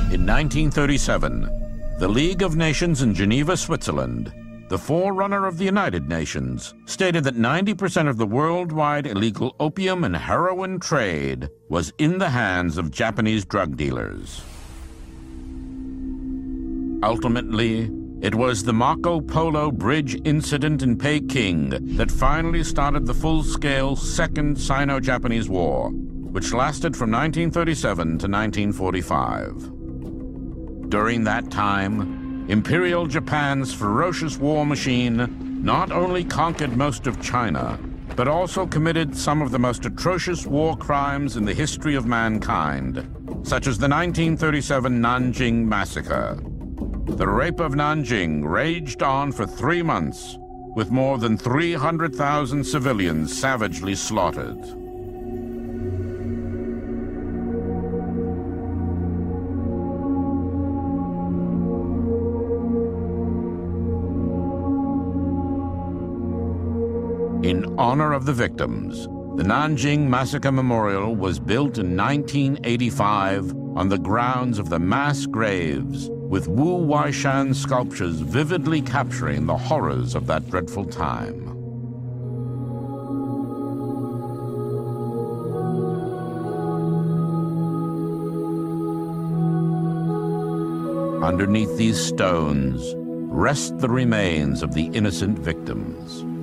In 1937, the League of Nations in Geneva, Switzerland, the forerunner of the United Nations, stated that 90% of the worldwide illegal opium and heroin trade was in the hands of Japanese drug dealers. Ultimately, it was the Marco Polo Bridge incident in Peking that finally started the full-scale Second Sino-Japanese War, which lasted from 1937 to 1945. During that time, Imperial Japan's ferocious war machine not only conquered most of China, but also committed some of the most atrocious war crimes in the history of mankind, such as the 1937 Nanjing Massacre. The rape of Nanjing raged on for 3 months, with more than 300,000 civilians savagely slaughtered. In honor of the victims, the Nanjing Massacre Memorial was built in 1985 on the grounds of the mass graves, with Wu Weishan sculptures vividly capturing the horrors of that dreadful time. Underneath these stones rest the remains of the innocent victims.